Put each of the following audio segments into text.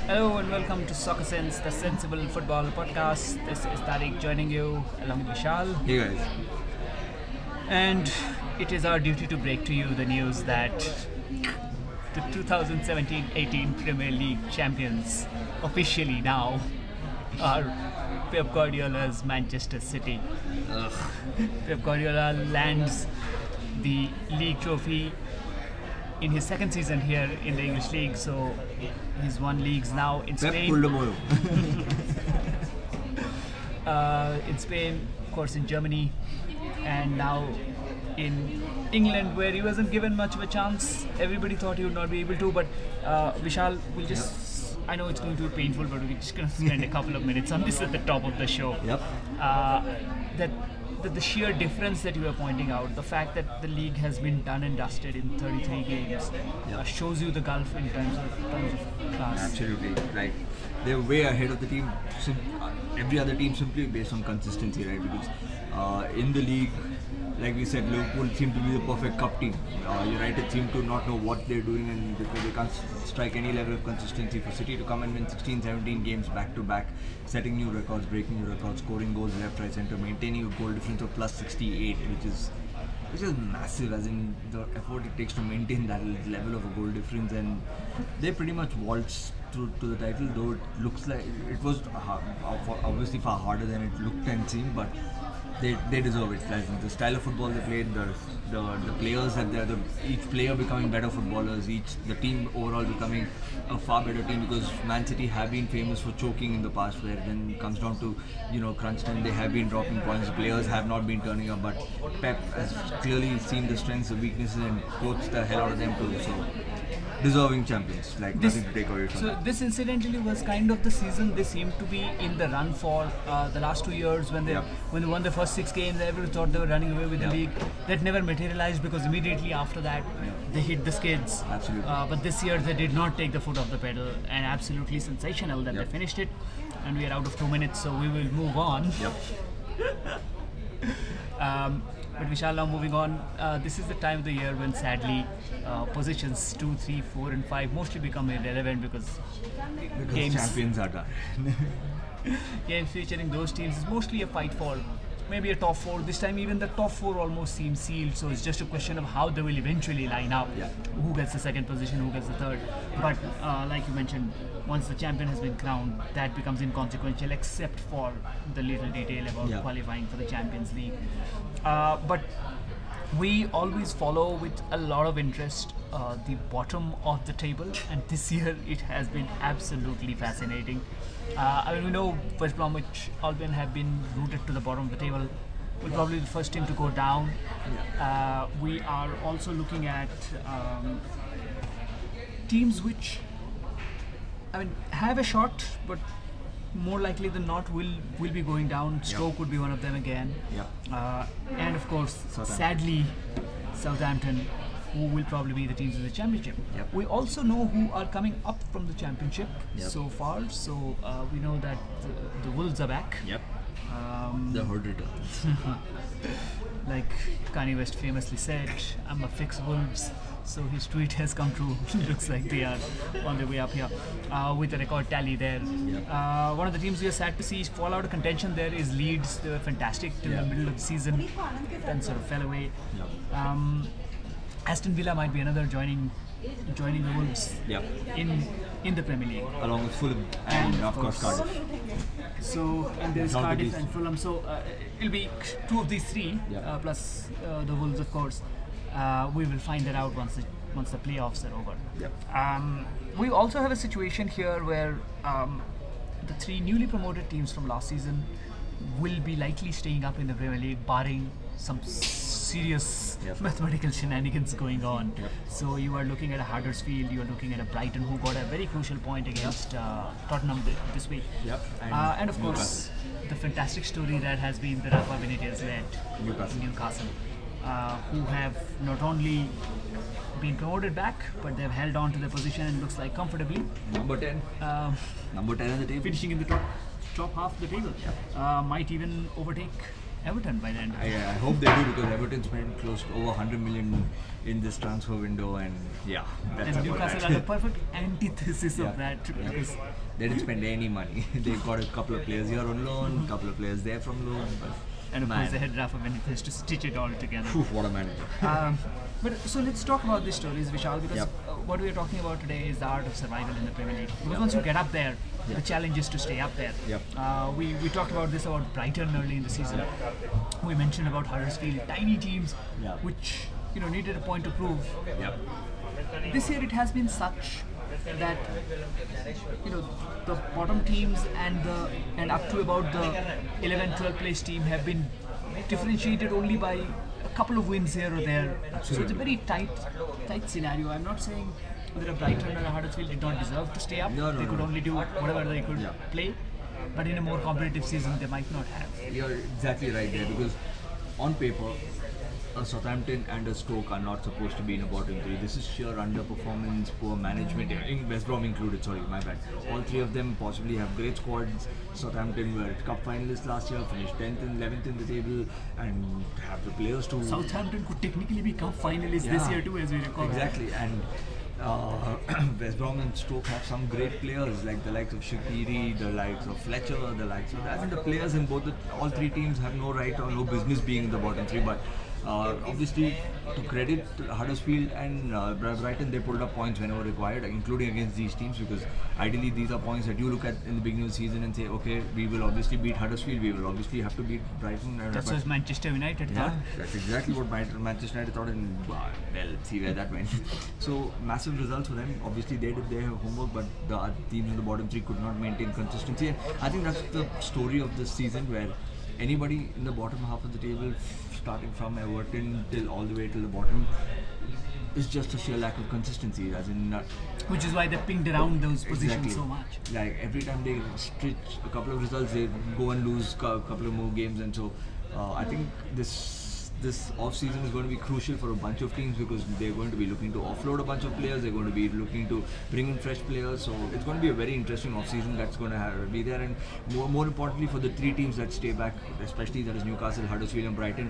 Hello and welcome to Soccer Sense, the Sensible Football Podcast. This is Tariq joining you along with Vishal. Hey guys. And it is our duty to break to you the news that the 2017-18 Premier League champions officially now are Pep Guardiola's Manchester City. Pep Guardiola lands the league trophy in his second season here in the English League, so he's won leagues now in Pep Spain. pulled him over. In Spain, of course, in Germany, and now in England, where he wasn't given much of a chance. Everybody thought he would not be able to, but Vishal, we'll just. I know it's going to be painful, but we're just going to spend a couple of minutes on this at the top of the show. Yep. That the sheer difference that you were pointing out, the fact that the league has been done and dusted in 33 games, shows you the gulf in terms of class. Absolutely. Like they're way ahead of the team. Every other team simply based on consistency, right? Because in the league, like we said, Liverpool seem to be the perfect cup team. United seem to not know what they're doing, and they can't strike any level of consistency. For City to come and win 16, 17 games back to back, setting new records, breaking new records, scoring goals left, right, centre, maintaining a goal difference of plus 68, which is massive, as in the effort it takes to maintain that level of a goal difference, and they pretty much waltzed through to the title. Though it looks like it was obviously far harder than it looked and seemed, but they deserve it. Like the style of football they played, the players that each player becoming better footballers, the team overall becoming a far better team, because Man City have been famous for choking in the past, where then it comes down to crunch time they have been dropping points. The players have not been turning up, but Pep has clearly seen the strengths, the weaknesses, and coached the hell out of them too. So deserving champions, like nothing to take away from So that. this incidentally was kind of the season they seemed to be in the run for the last 2 years when they won the first 6 games. Everyone thought they were running away with the league. That never materialized, because immediately after that they hit the skids. Absolutely. But this year they did not take the foot off the pedal, and absolutely sensational that they finished it. And we are out of 2 minutes, so we will move on. But Vishal, now moving on, this is the time of the year when sadly positions 2, 3, 4 and 5 mostly become irrelevant, because games champions are done. games featuring those teams is mostly a fight for maybe a top 4. This time even the top 4 almost seem sealed, so it's just a question of how they will eventually line up. Who gets the second position, who gets the third. But like you mentioned, once the champion has been crowned, that becomes inconsequential, except for the little detail about qualifying for the Champions League. But we always follow with a lot of interest the bottom of the table, and this year it has been absolutely fascinating. We know West Bromwich Albion have been rooted to the bottom of the table. We're probably the first team to go down. We are also looking at teams which have a shot, but more likely than not will be going down. Stoke would be one of them again. And of course, sadly, Southampton, who will probably be the teams in the championship. We also know who are coming up from the championship so far. So we know that the Wolves are back. The herd returns. Like Kanye West famously said, "I'm a fix Wolves." So his tweet has come true. Looks like they are on their way up here with a record tally there. One of the teams we are sad to see fall out of contention there is Leeds. They were fantastic till the middle of the season, then sort of fell away. Aston Villa might be another joining the Wolves in the Premier League, Along with Fulham and of course Cardiff. So, and there's Not the Cardiff least. and Fulham. So it'll be 2 of these 3 plus the Wolves, of course. We will find that out once the playoffs are over. We also have a situation here where the 3 newly promoted teams from last season will be likely staying up in the Premier League, barring some serious mathematical shenanigans going on. So you are looking at a Huddersfield, you are looking at a Brighton, who got a very crucial point against Tottenham this week. And of course, the fantastic story that has been the Rafa Benitez-led Newcastle, who have not only been promoted back, but they've held on to their position and looks like comfortably. Number 10. Number 10 on the table. Finishing in the top half of the table. Might even overtake Everton by the end. I hope they do, because Everton spent close to over 100 million in this transfer window, and yeah, that's And about Newcastle that. are the perfect antithesis of Yeah. that, Yeah. because They didn't spend any money. They got a couple of players here on loan, couple of players there from loan, but and of man, course they had Rafa Benitez to stitch it all together. phew, what a manager. But so let's talk about these stories, Vishal, because Yep. what we are talking about today is the art of survival in the Premier League. Because once you get up there, the challenge is to stay up there. Yep. We talked about this about Brighton early in the season. We mentioned about Huddersfield, tiny teams, Yeah. which needed a point to prove. Yeah. This year it has been such that the bottom teams and up to about the 11-12 place team have been differentiated only by a couple of wins here or there. So it's a very tight scenario. I'm not saying that a Brighton or a Huddersfield did not deserve to stay up. No, They could only do whatever they could Yeah. play, but in a more competitive season they might not have. You're exactly right there, because on paper, a Southampton and a Stoke are not supposed to be in a bottom three. This is sheer underperformance, poor management, West Brom included, sorry, my bad. All three of them possibly have great squads. Southampton were cup finalists last year, finished 10th and 11th in the table, and have the players to... Southampton could technically be cup finalists this Yeah. year too, as we recall. Exactly, and West Brom and Stoke have some great players, like the likes of Shaqiri, the likes of Fletcher, the likes of... I think the players in all three teams have no right or no business being in the bottom three, but obviously, to credit Huddersfield and Brighton, they pulled up points whenever required, including against these teams, because ideally these are points that you look at in the beginning of the season and say, okay, we will obviously beat Huddersfield, we will obviously have to beat Brighton. That's but- what Manchester United yeah, thought. that's exactly what Manchester United thought, and well, see where that went. So massive results for them. Obviously, they did their homework, but the other teams in the bottom three could not maintain consistency. And I think that's the story of this season, where anybody in the bottom half of the table, starting from Everton till all the way till the bottom, is just a sheer lack of consistency. As in, Which is why they pinged around those positions exactly. so much. Like every time they stitch a couple of results, they go and lose a couple of more games, and so I think this off season is going to be crucial for a bunch of teams, because they're going to be looking to offload a bunch of players. They're going to be looking to bring in fresh players. So it's going to be a very interesting off season that's going to be there, and more importantly for the three teams that stay back, especially that is Newcastle, Huddersfield, and Brighton.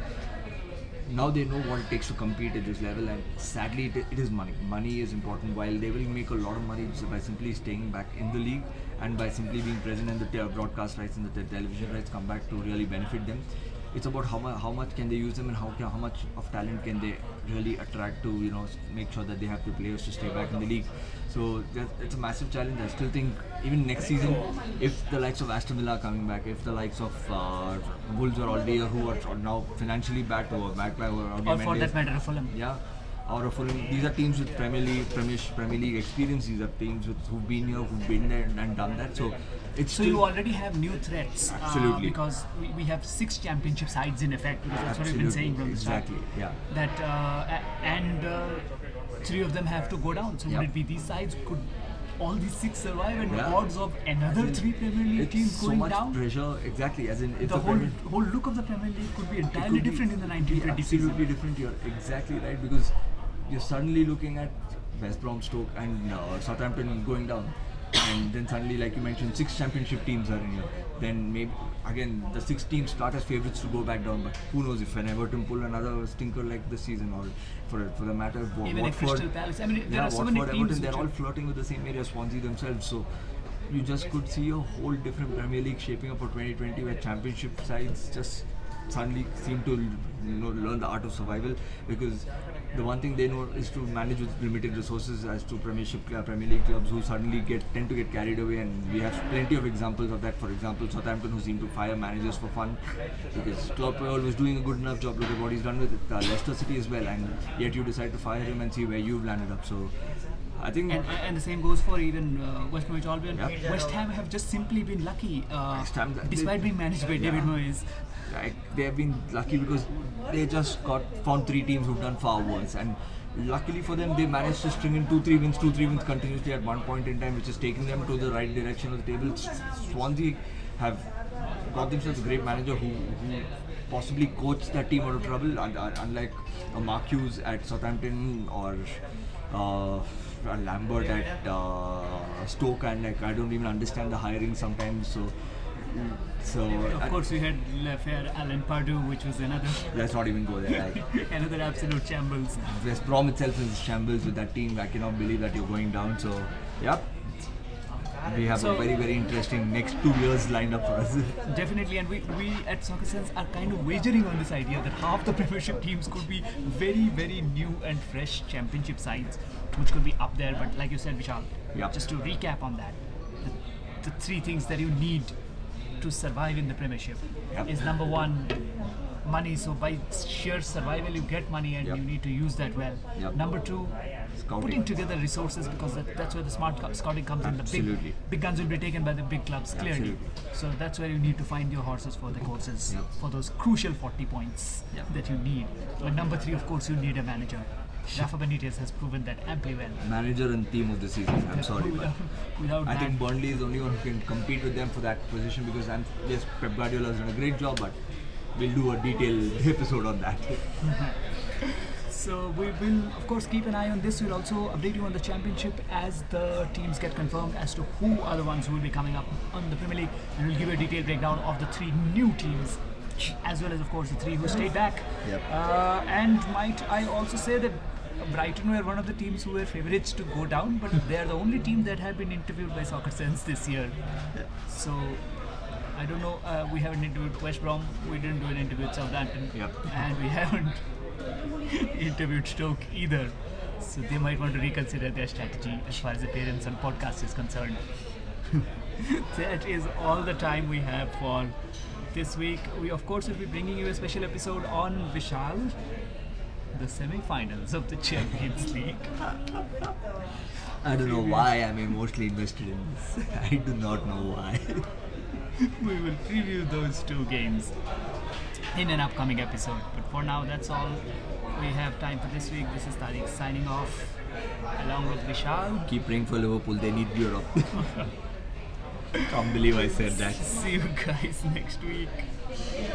Now they know what it takes to compete at this level, and sadly it is money. Money is important. While they will make a lot of money by simply staying back in the league and by simply being present, and the broadcast rights and the television rights come back to really benefit them. It's about how much can they use them, and how much of talent can they really attract to make sure that they have the players to stay back in the league. So it's a massive challenge. I still think even next season, if the likes of Aston Villa are coming back, if the likes of Wolves are already here, who are now financially backed or backed by Or for that matter, Fulham. yeah, or a Fulham. These are teams with Premier League experience. These are teams who've been here, who've been there and done that. So it's So you already have new threats. Absolutely. Because we have 6 championship sides in effect, because that's what we've been saying from the start. exactly, yeah. That and 3 of them have to go down. So Yep. would it be these sides? Could all these 6 survive, and the Yeah. odds of another 3 Premier League It's teams so going much down? pressure, exactly. As in, if The Premier- whole look of the Premier League could be it entirely could be- different in the be 1920 season. absolutely different. You're exactly right, because you're suddenly looking at West Brom, Stoke, and Southampton going down, and then suddenly, like you mentioned, 6 championship teams are in here. Then maybe again the 6 teams start as favourites to go back down. But who knows if an Everton pull another stinker like this season, or for the matter of Even if Crystal Palace. I mean, there are so many Watford, teams. Everton, they're which all are- flirting with the same area, Swansea themselves. So you just could see a whole different Premier League shaping up for 2020, where championship sides just suddenly seem to learn the art of survival, because the one thing they know is to manage with limited resources, as to Premier League clubs who suddenly tend to get carried away, and we have plenty of examples of that. For example, Southampton, who seem to fire managers for fun, because Klopp was doing a good enough job. Look at what he's done with Leicester City as well, and yet you decide to fire him and see where you've landed up. So I think And the same goes for even West Bromwich Albion. Yeah. West Ham have just simply been lucky, West Ham, despite being managed by David Moyes. like, they have been lucky, because they just found 3 teams who've done far worse, and luckily for them, they managed to string in 2-3 wins continuously at one point in time, which is taking them to the right direction of the table. Swansea have got themselves a great manager who possibly coached that team out of trouble, unlike Mark Hughes at Southampton, or Lambert at Stoke, and I don't even understand the hiring sometimes. So So Of course, we had Lafair, Alan Pardew, which was another let's not even go there. another absolute shambles. West Brom itself is shambles with that team. I cannot believe that you're going down. So, yep. We have a very, very interesting next 2 years lined up for us. Definitely, and we at Soccer Sense are kind of wagering on this idea that half the Premiership teams could be very, very new and fresh Championship sides, which could be up there. But like you said, Vishal, Yep. just to recap on that, the three things that you need to survive in the Premiership Yep. is number one, money. So by sheer survival, you get money, and Yep. you need to use that well. Yep. Number two, Scouting. putting together resources, because that's where the smart scouting comes in. The Absolutely. big guns will be taken by the big clubs, clearly. Absolutely. So that's where you need to find your horses for the courses, Yep. for those crucial 40 points Yep. that you need. And number three, of course, you need a manager. Rafa Benitez has proven that amply well. Manager and team of the season. I'm sorry, but Without I that, think Burnley is the only one who can compete with them for that position because yes, Pep Guardiola has done a great job, but we'll do a detailed episode on that. So we will, of course, keep an eye on this. We'll also update you on the Championship as the teams get confirmed as to who are the ones who will be coming up on the Premier League, and we'll give you a detailed breakdown of the three new teams, as well as, of course, the three who stayed back. Yep. And might I also say that Brighton were one of the teams who were favourites to go down, but they are the only team that have been interviewed by Soccer Sense this year. So I don't know. We haven't interviewed West Brom. We didn't do an interview with Southampton, Yep. and we haven't interviewed Stoke either. So they might want to reconsider their strategy as far as appearance on podcast is concerned. That is all the time we have for this week. We, of course, will be bringing you a special episode on Vishal, the semi-finals of the Champions League. I don't know why I'm emotionally invested in this. I do not know why. We will preview those two games in an upcoming episode. But for now, that's all we have time for this week. This is Tariq signing off along with Vishal. Keep praying for Liverpool. They need Europe. Can't believe I said that. See you guys next week.